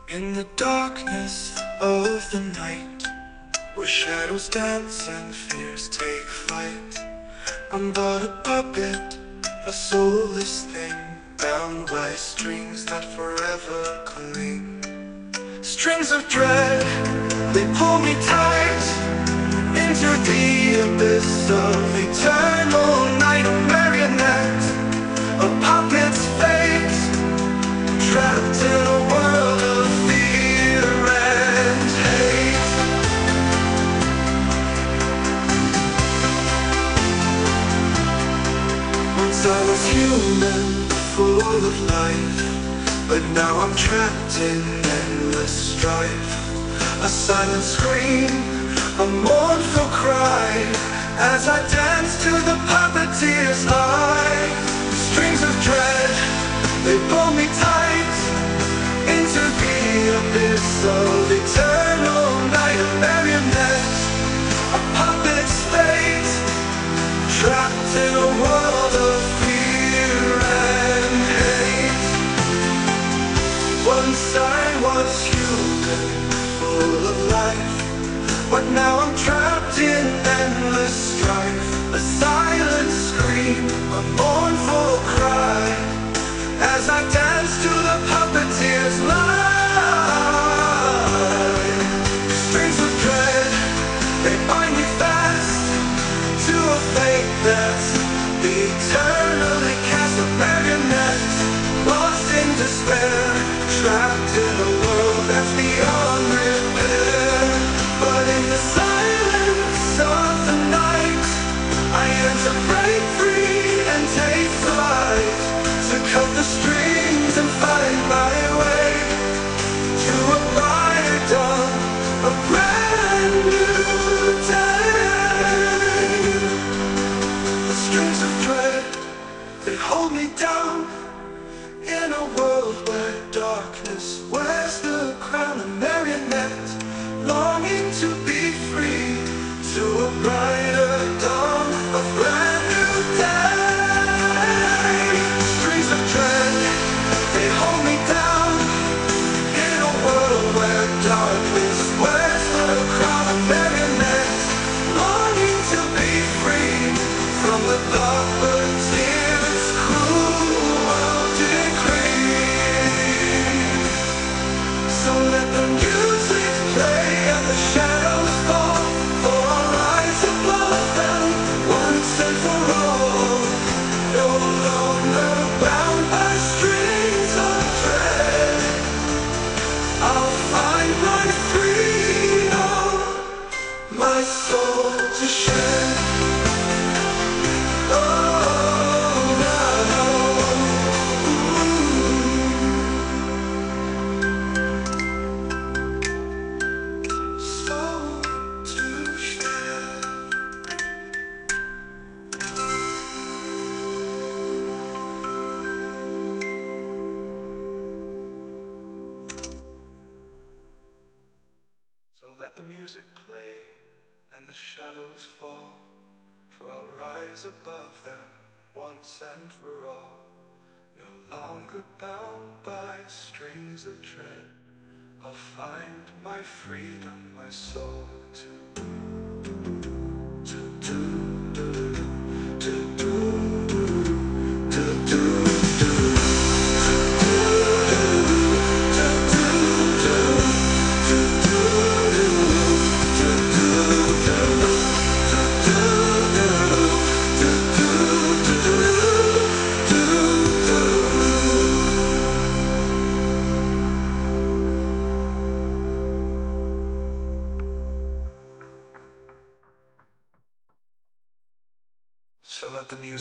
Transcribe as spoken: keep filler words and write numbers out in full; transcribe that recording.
In the darkness of the night, where shadows dance and fears take flight, I'm but a puppet, a soulless thing, bound by strings that forever cling. Strings of dread, they pull me tight into the abyss of eternal night. A marionette, a puppet's fate, trapped in a world of fear and hate. Once I was human, full of life, but now I'm trapped in endless strife. A silent scream, a mournful cry, as I dance to the puppeteer's eye. Strings of dread, they pull me tight into the abyss of eternal night. A marionette, a puppet's fate, trapped in a world of fear and hate. Once I was human, full of life, but now I'm trapped in endless strife. A silent scream, a mournful cry, as I dance to the puppeteer's lie. Strings of dread, they bind me fast to a fate that's eternally cast. A marionette, lost in despair, trapped in a world that's beyond repair. But in the silence of the night, I yearn to break free and take flight, to cut the strings and find my way to a brighter dawn, a brand new day. The strings of dread, they hold me down in a world where darkness wears the crown. A marionette, longing to be free, to a brighter dawn, a brand new day. Strings of dread, they hold me down in a world where darkness wears the crown. A marionette, longing to be free from the puppeteer's cruel decree. So let the music play and the shadows fall, for I'll rise above them once and for all. No longer bound by strings of dread, I'll find my freedom, my soul to shed. Oh, soul to shed. So let the music play and the shadows fall, for I'll rise above them once and for all. No longer bound by strings of dread, I'll find my freedom, my soul to to do do to do to do So let the music